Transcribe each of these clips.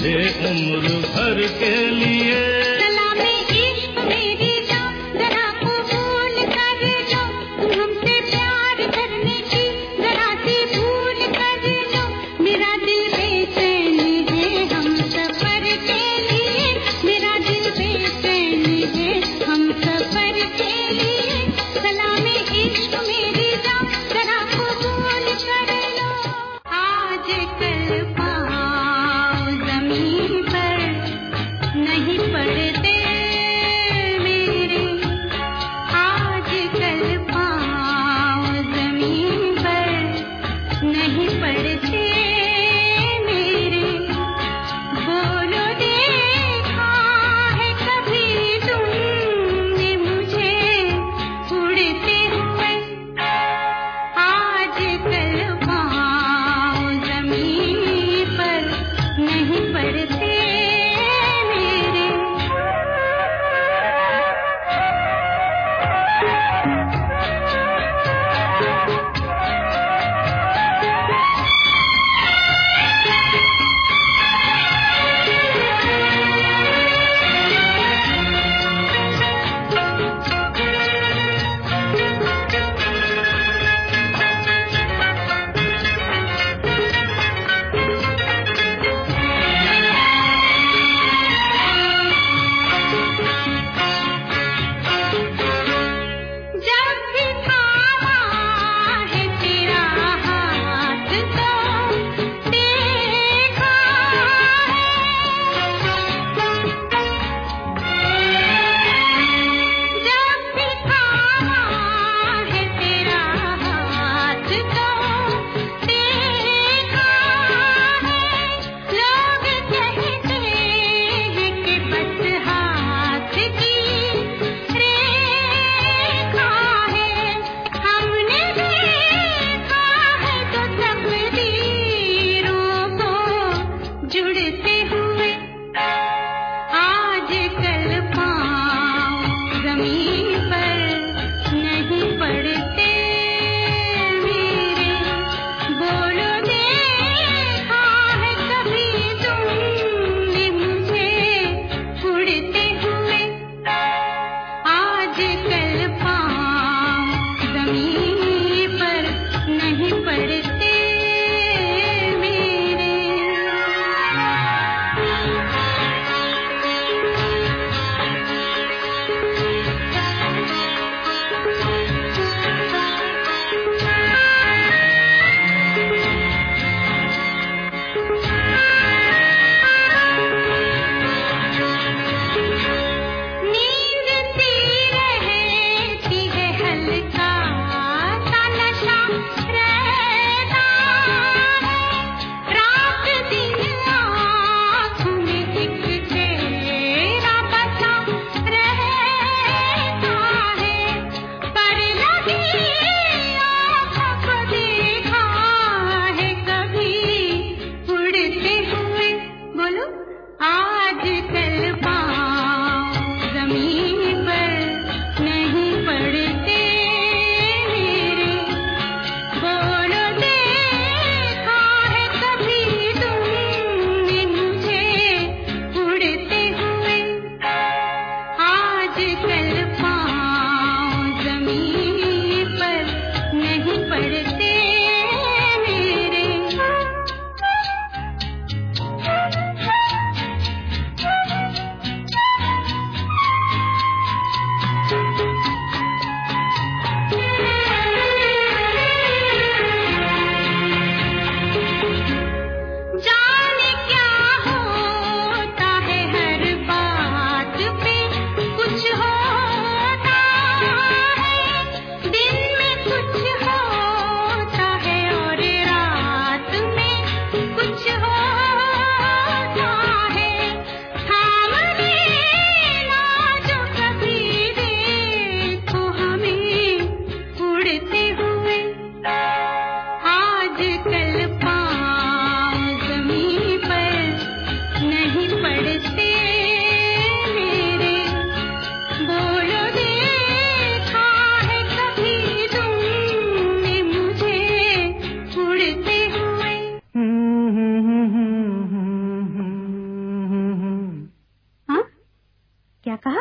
मुझे उम्र भर के लिए। नहीं पड़े क्या कहा?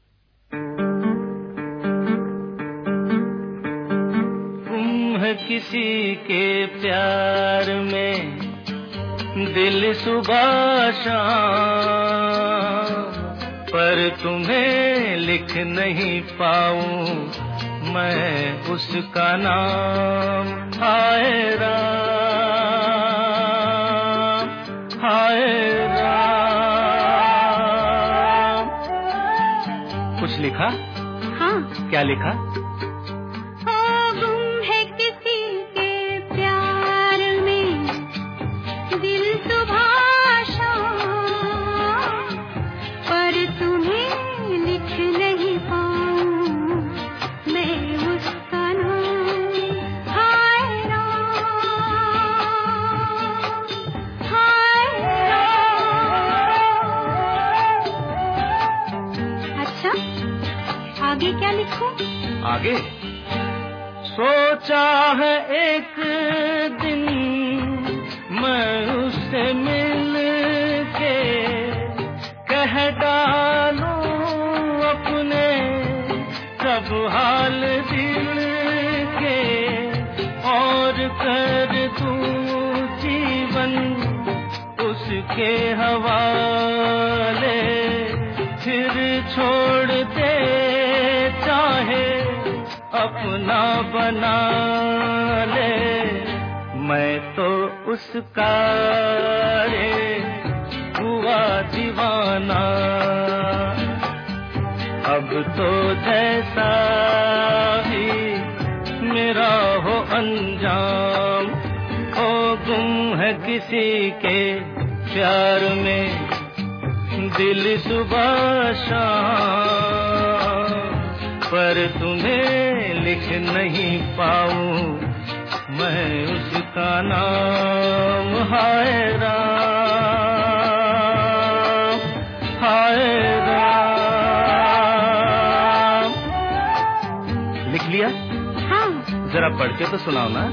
गुम है किसी के प्यार में दिल सुबह शाम, पर तुम्हें लिख नहीं पाऊं मैं उसका नाम। हाय राम, हाय राम। कुछ लिखा? हाँ। क्या लिखा? आगे क्या लिखूं? आगे सोचा है एक दिन मैं उससे मिल के कह डालूं अपने सब हाल दिल के, और कर दूं जीवन उसके हवाले, फिर छोड़ दे चाहे अपना बना ले। मैं तो उसका रे हुआ दीवाना, अब तो जैसा भी मेरा हो अंजाम। ओ गुम है किसी के प्यार में दिल सुबह शाम, पर तुम्हें लिख नहीं पाऊं मैं उसका नाम। हाय राम, हाय राम। लिख लिया? हाँ। जरा पढ़ के तो सुनाओ ना।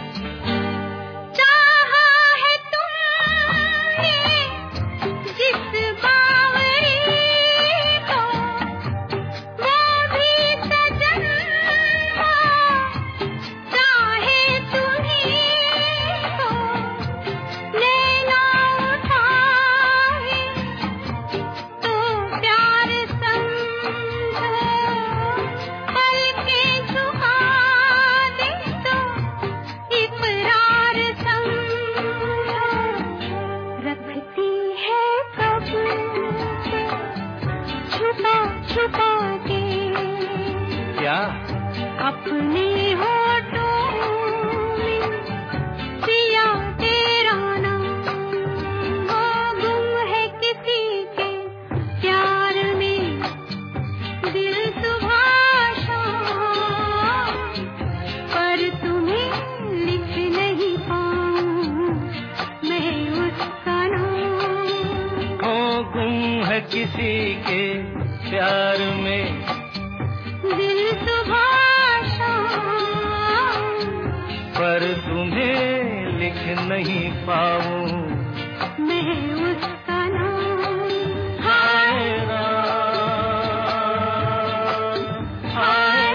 अपने होठों में पिया तेरा नाम। वो गुम है किसी के प्यार में दिल सुबह शाम, पर तुम्हें लिख नहीं पाऊं मैं उसका नाम। वो गुम है किसी के प्यार में दिल सुबह पर तुम्हें लिख नहीं पाऊं मैं उसका नाम। हाय राम, हाय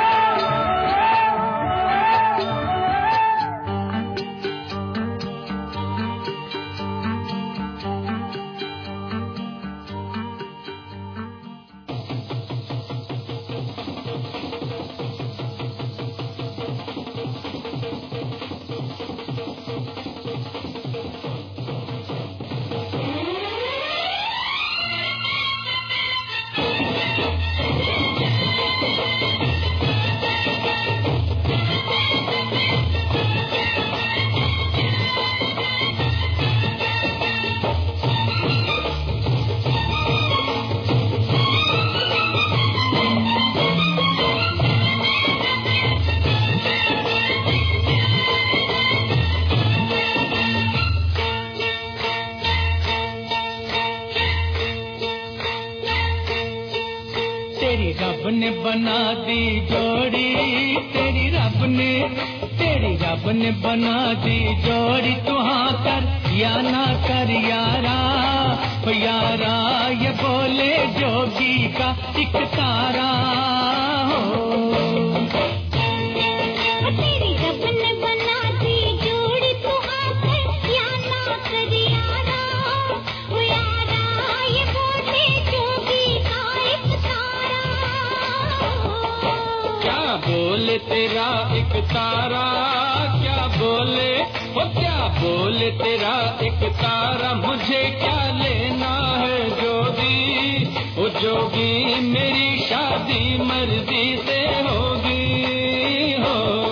रब ने बना दी जोड़ी, तेरी रब ने बना दी जोड़ी। तू हाँ कर या ना कर यारा, यारा ये बोले जोगी का एक तारा हो। तेरी रब ने बना दी जोड़ी तो आकर या ना कर यारा, ओ यारा ये बोले जोगी का एक तारा। क्या बोले तेरा एक तारा, क्या बोले वो क्या बोले तेरा एक तारा, मुझे क्या लेना है जोगी, वो जोगी मेरी शादी मर्जी से होगी हो।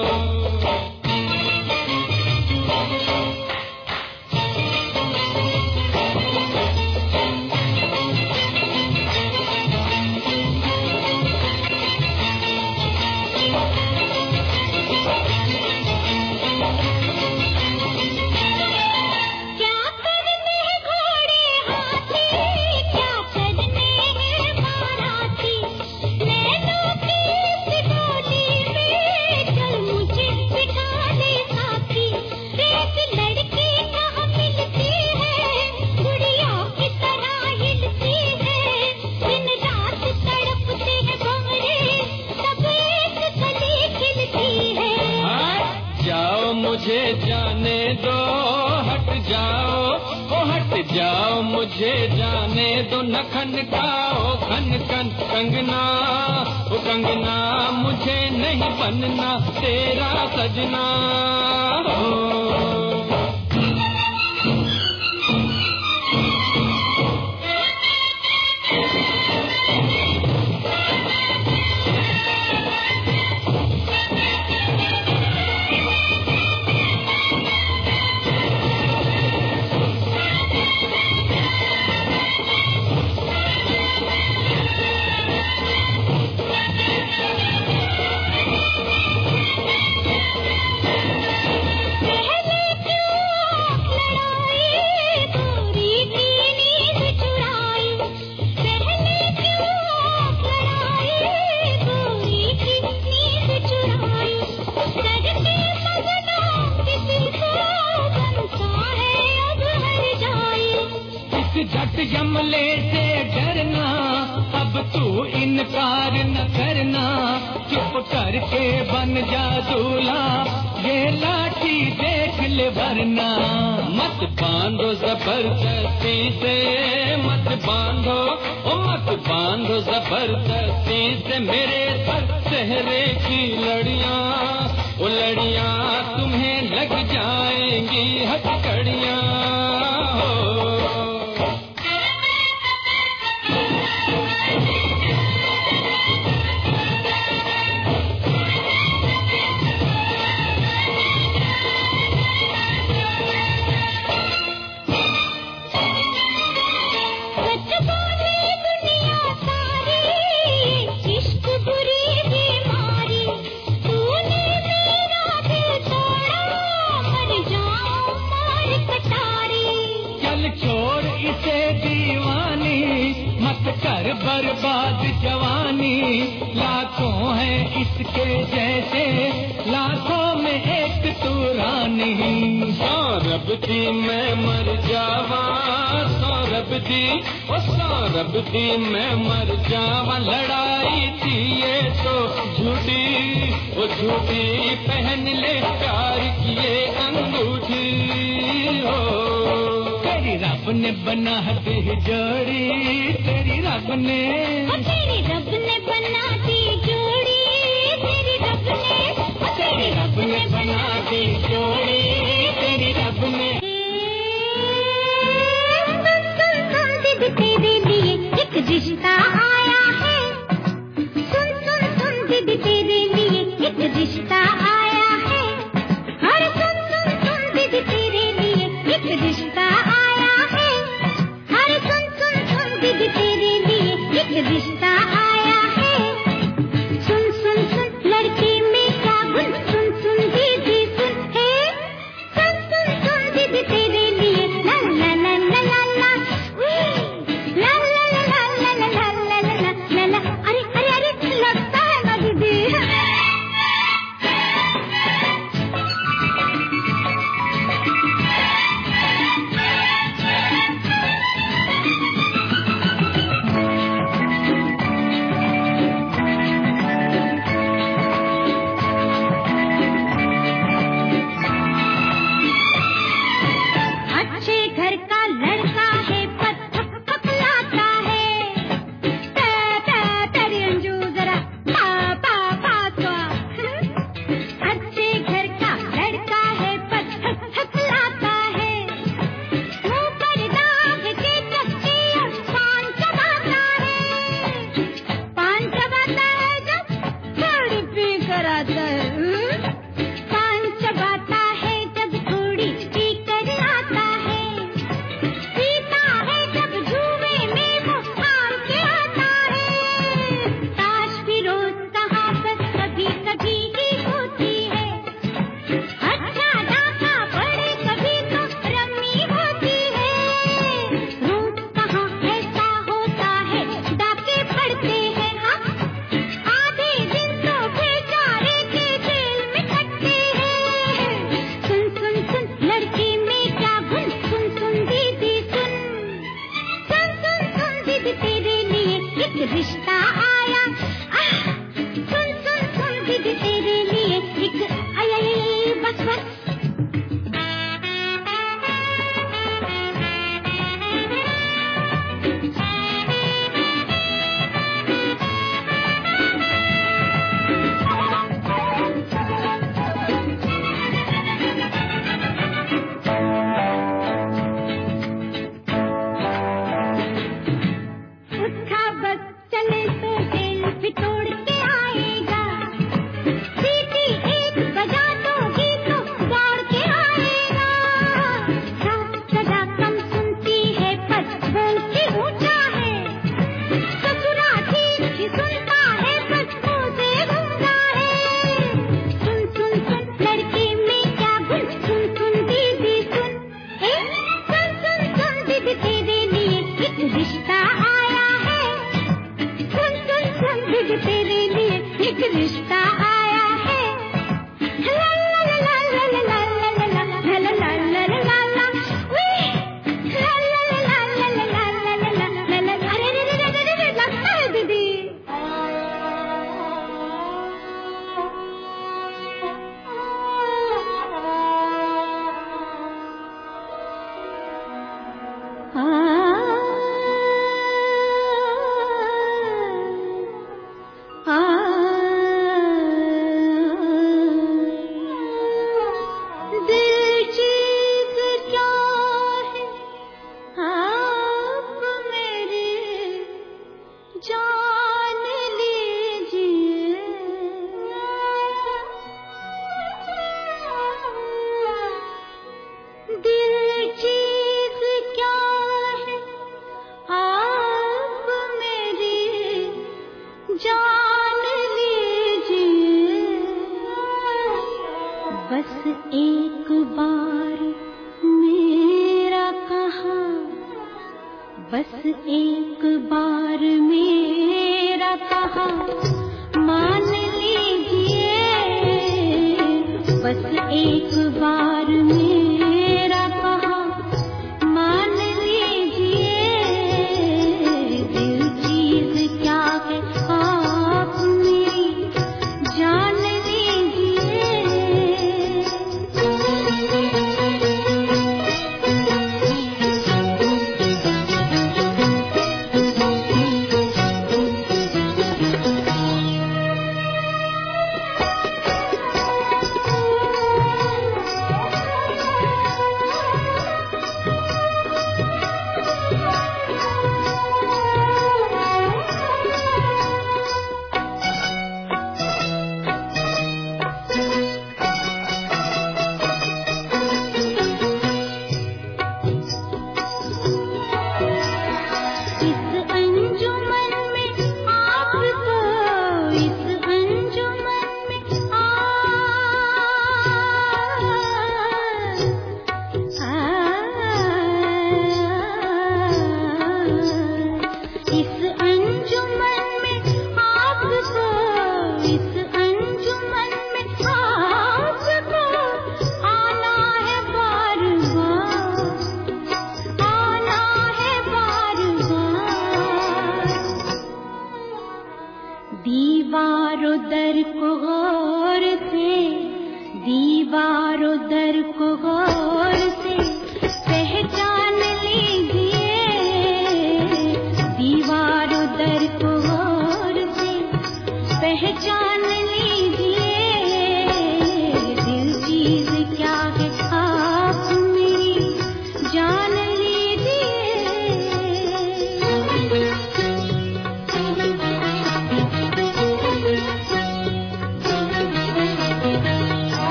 मुझे जाने दो, हट जाओ, ओ हट जाओ, मुझे जाने दो, न खनकाओ खन खन कंगना, ओ कंगना मुझे नहीं बनना तेरा सजना हो। झट जमले से डरना, अब तू इनकार न करना, चुप करके बन जा दूल्हा, ये लाठी देख ले वरना। मत बांधो जबरदस्ती से, मत बांधो, ओ मत बांधो जबरदस्ती से मेरे सर चेहरे की लड़ियां, ओ लड़ियां तुम्हें लग जाएंगी हथकड़ियां हो। कर बर्बाद जवानी, लाखों है इसके जैसे, लाखों में एक तू रानी। सौरभ दी मैं मर जावा, सौरभ दी, ओ सौरभ दी मैं मर जावा, लड़ाई थी ये तो झूठी, वो झूठी पहन ले प्यार किए अंगूठी हो। तेरी रब ने बना दी जोड़ी, तेरी रब ने बना दी जोड़ी, तेरी रब ने बना दी जोड़ी, तेरी रब ने। तेरे लिए एक रिश्ता आया है, सुन सुन सुन दीदी तेरे लिए एक रिश्ता आया है, अरे सुन सुन सुन दीदी तेरे लिए एक रिश्ता आया है, अरे सुन सुन सुन दीदी तेरे लिए एक रिश्ता आया है, सुन सुन सुन लड़के में क्या गुण, सुन सुन दीदी सुन है, सुन सुन सुन दीदी तेरे लिए ला ला ला ला ला ला ला ला ला ला ला ला ला ला ला ला। अरे अरे अरे लगता है ना दीदी।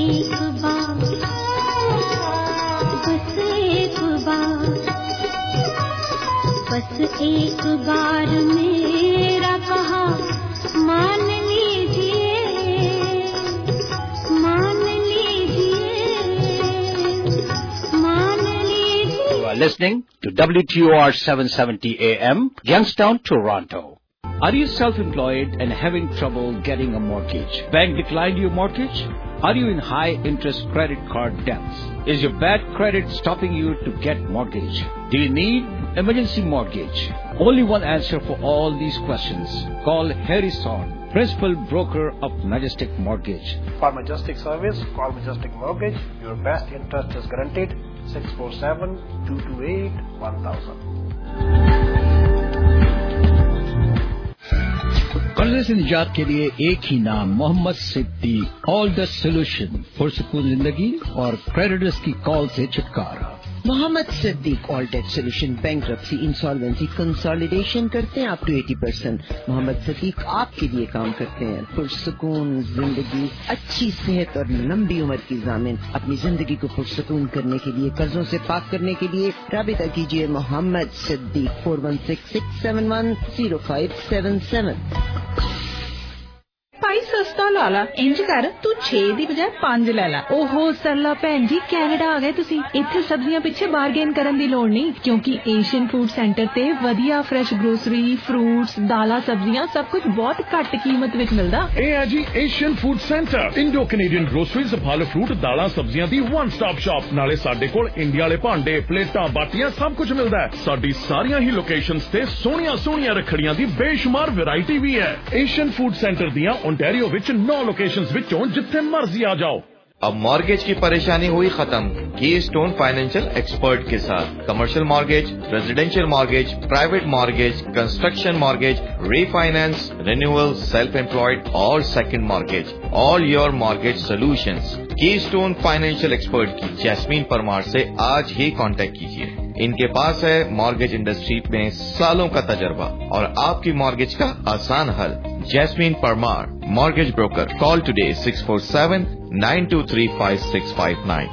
एक बार, बस एक बार, बस एक बार मेरा कहा मान लीजिए, मान लीजिए, मान लीजिए. You are listening to WTOR 770 AM, Youngstown, Toronto. Are you self-employed and having trouble getting a mortgage? Bank declined your mortgage? Are you in high-interest credit card debts? Is your bad credit stopping you to get mortgage? Do you need emergency mortgage? Only one answer for all these questions. Call Harrison, Principal Broker of Majestic Mortgage. For Majestic Service, call Majestic Mortgage. Your best interest is guaranteed. 647-228-1000. कर्ज से निजात के लिए एक ही नाम, Mohammed Siddique. All the solution, पुरसुकून जिंदगी और क्रेडिटर्स की कॉल से छुटकारा. Mohammed Siddique all debt solution, bankruptcy, insolvency, consolidation करते हैं अप टू 80%. मोहम्मद सिद्दीक आपके लिए काम करते हैं. पुरसुकून जिंदगी, अच्छी सेहत और लंबी उम्र की जामिन. अपनी जिंदगी को पुरसुकून करने के लिए, कर्जों से पाक करने के लिए राबिता कीजिए मोहम्मद सिद्दीक 4166710577. भाई सस्ता ला ला, इंज कर तू 6 ਦੀ ਬਜਾਏ 5 ਲੈ ਲਾ. ਓਹੋ ਸਰਲਾ ਭੈਣ ਜੀ, ਕੈਨੇਡਾ ਆ ਗਏ ਤੁਸੀਂ. ਇੱਥੇ ਸਬਜ਼ੀਆਂ ਪਿੱਛੇ ਬਾਰਗੇਨ ਕਰਨ ਦੀ ਲੋੜ ਨਹੀਂ, ਕਿਉਂਕਿ ਏਸ਼ੀਅਨ ਫੂਡ ਸੈਂਟਰ ਤੇ ਵਧੀਆ ਫਰੈਸ਼ ਗਰੋਸਰੀ, ਫਰੂਟਸ, ਦਾਲਾਂ, ਸਬਜ਼ੀਆਂ ਸਭ ਕੁਝ ਬਹੁਤ ਘੱਟ ਕੀਮਤ ਵਿੱਚ ਮਿਲਦਾ. ਇਹ ਹੈ ਜੀ Asian food centre, Indo Canadian groceries, ਫਲ ਫਰੂਟ, ਦਾਲਾਂ, ਸਬਜ਼ੀਆਂ ਦੀ ਵਨ ਸਟਾਪ ਸ਼ਾਪ. ਨਾਲੇ ਸਾਡੇ ਕੋਲ ਇੰਡੀਆ ਵਾਲੇ ਭਾਂਡੇ, ਪਲੇਟਾਂ, ਬਾਟੀਆਂ ਸਭ ਕੁਝ ਮਿਲਦਾ ਹੈ. ਸਾਡੀ ਸਾਰੀਆਂ ਹੀ ਲੋਕੇਸ਼ਨਸ ਤੇ ਸੋਹਣੀਆਂ ਸੋਹਣੀਆਂ ਰੱਖੜੀਆਂ ਦੀ ਬੇਸ਼ੁਮਾਰ ਵੈਰਾਈਟੀ ਵੀ ਹੈ. ਏਸ਼ੀਅਨ ਫੂਡ ਸੈਂਟਰ ਦੀਆਂ ओंटारियो विच 9 लोकेशंस विचों जिथे मर्जी आ जाओ. अब मॉर्गेज की परेशानी हुई खत्म कीस्टोन फाइनेंशियल एक्सपर्ट के साथ. Commercial mortgage, residential mortgage, private mortgage, construction mortgage, refinance, renewal, self employed और second mortgage. All your mortgage solutions. Keystone financial expert की जैस्मीन परमार से आज ही कांटेक्ट कीजिए. इनके पास है मॉर्गेज इंडस्ट्री में सालों का तजर्बा और आपकी मॉर्गेज का आसान हल. Jasmine Parmar, mortgage broker. Call today 647-923-5659.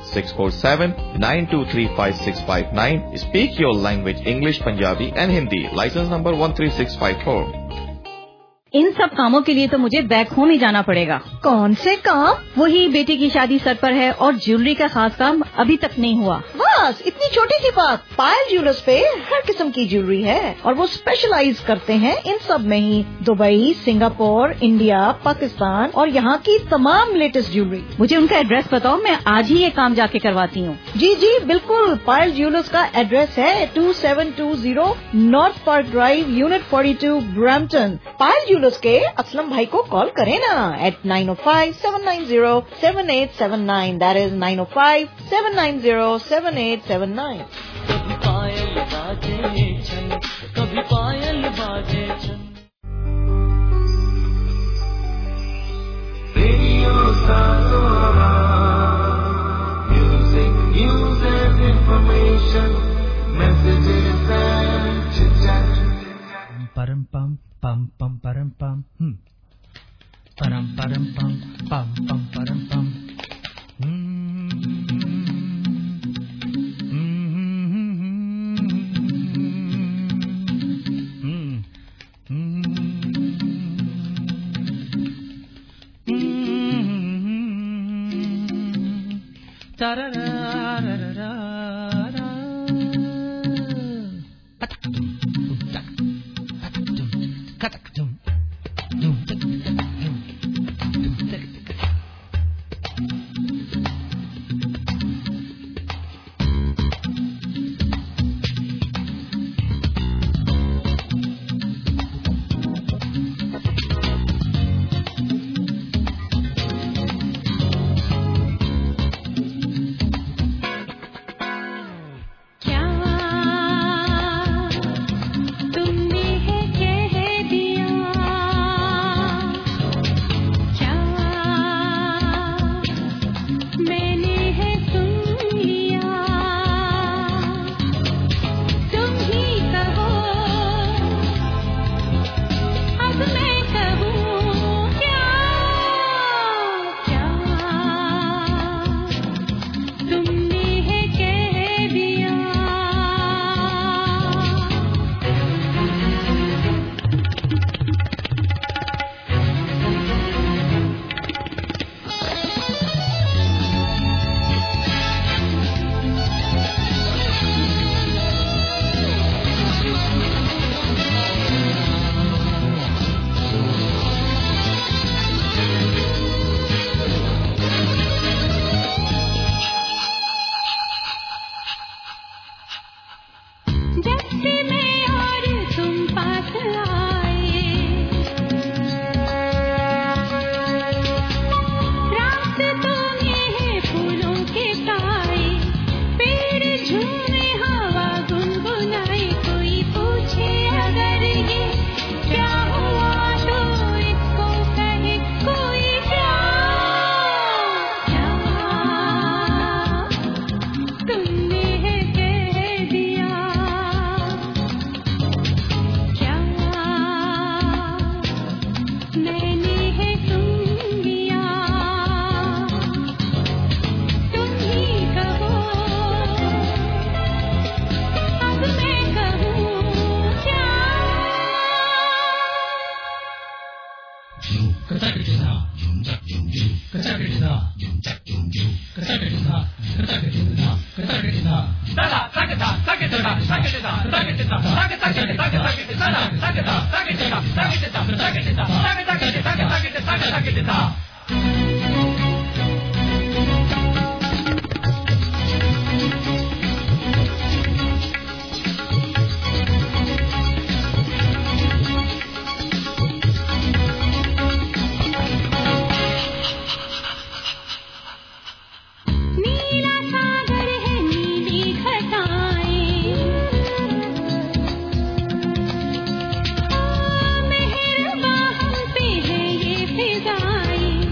647-923-5659. Speak your language, English, Punjabi and Hindi. License number 13654. इन सब कामों के लिए तो मुझे बैक होम ही जाना पड़ेगा. कौन से काम? वही बेटी की शादी सर पर है और ज्वेलरी का खास काम अभी तक नहीं हुआ. बस इतनी छोटी सी बात. पायल ज्वेलर्स पे हर किस्म की ज्वेलरी है और वो स्पेशलाइज करते हैं इन सब में ही. दुबई, सिंगापुर, इंडिया, पाकिस्तान और यहाँ की तमाम लेटेस्ट ज्वेलरी. मुझे उनका एड्रेस बताओ, मैं आज ही ये काम जाके करवाती हूँ. जी जी बिल्कुल. पायल ज्वेलर्स का एड्रेस है 2720 north park drive, unit 42, Brampton. Payal jewellers के असलम भाई को कॉल करें ना at 905-790-7879. That is 905-790-7879. कभी पायल बाजे छन, कभी पायल बाजे छन. Radio Sanora, music, news and information, messages and chitchat. परम पम pam pam param pam param param pam pam pam param pam. मेहरबान हम पे है ये फिजाएं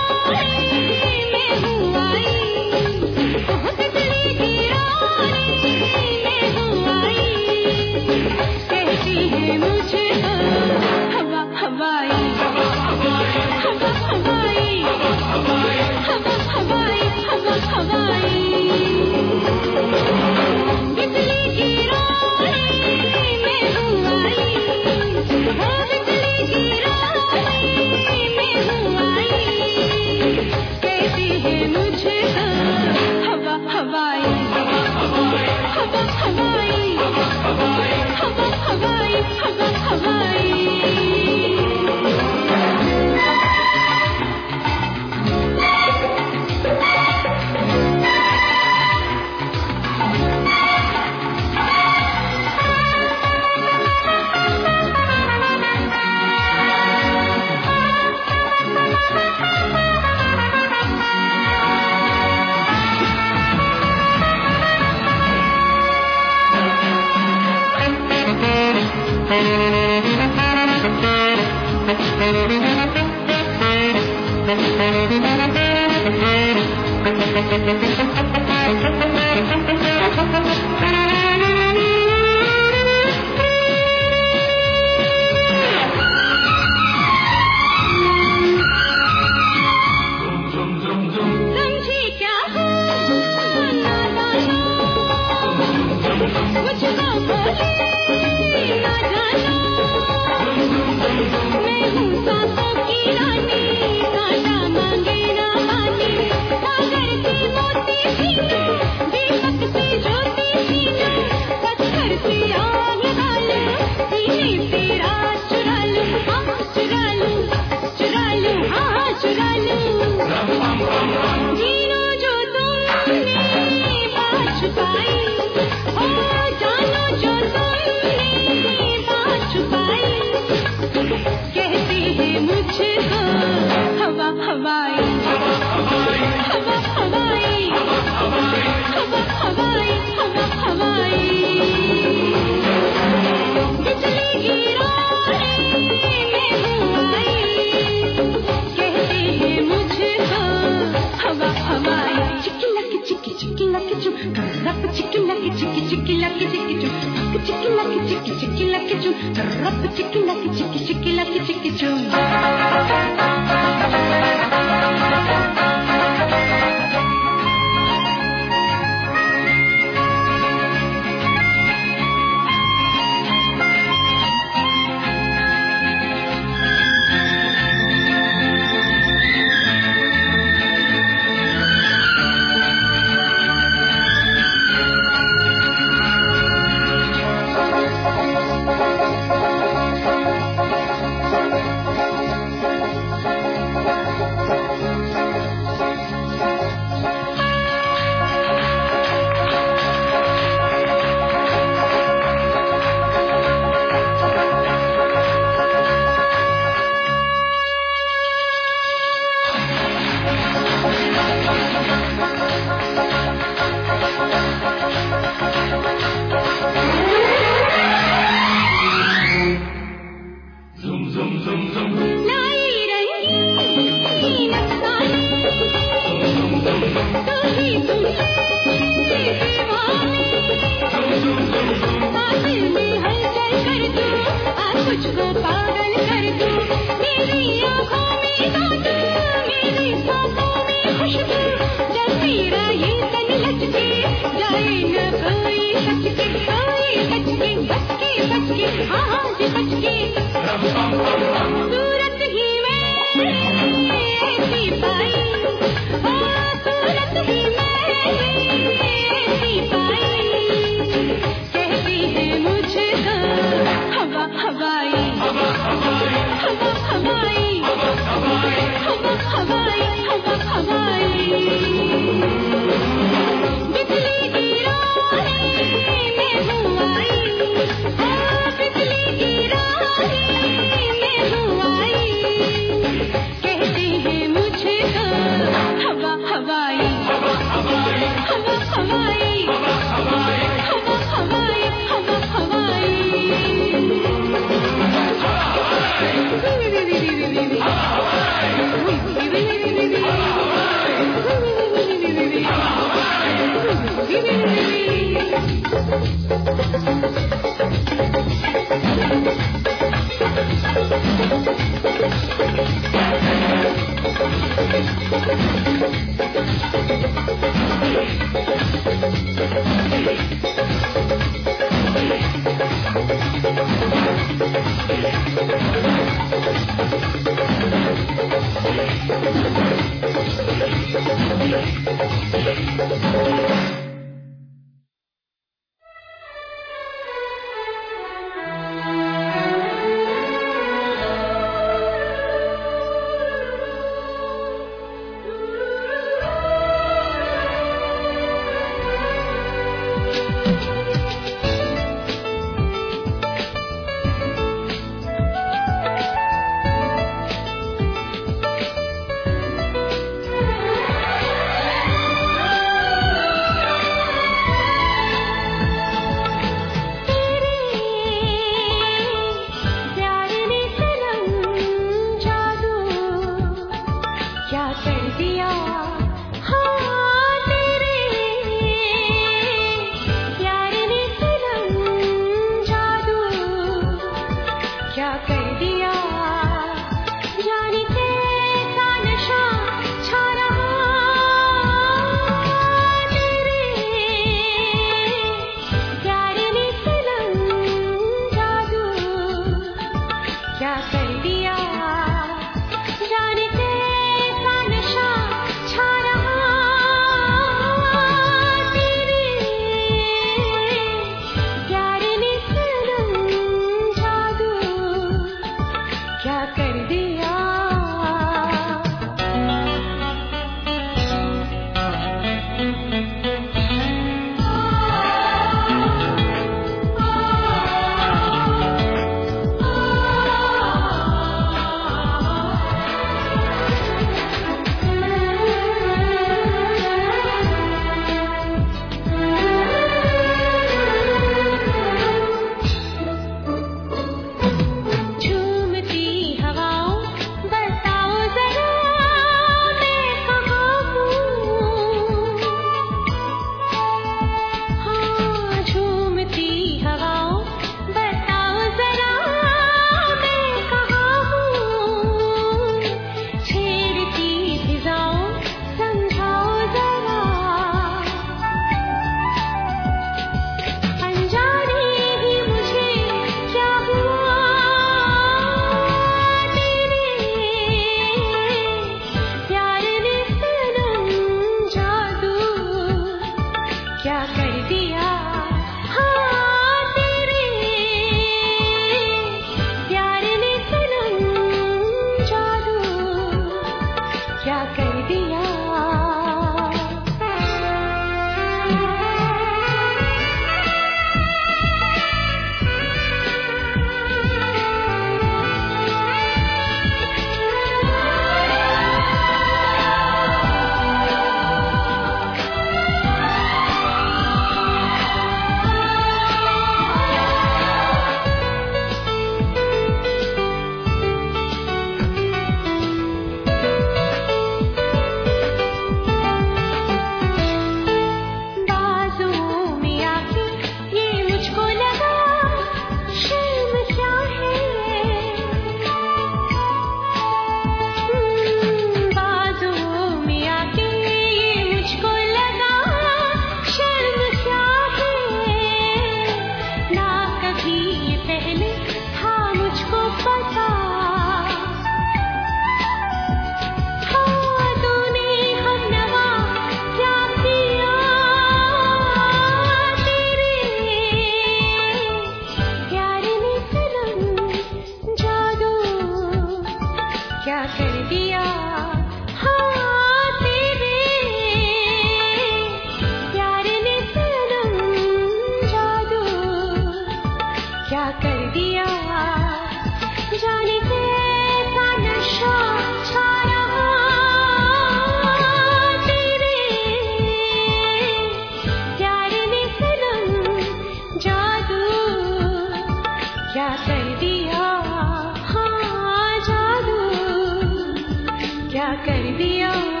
कर दिया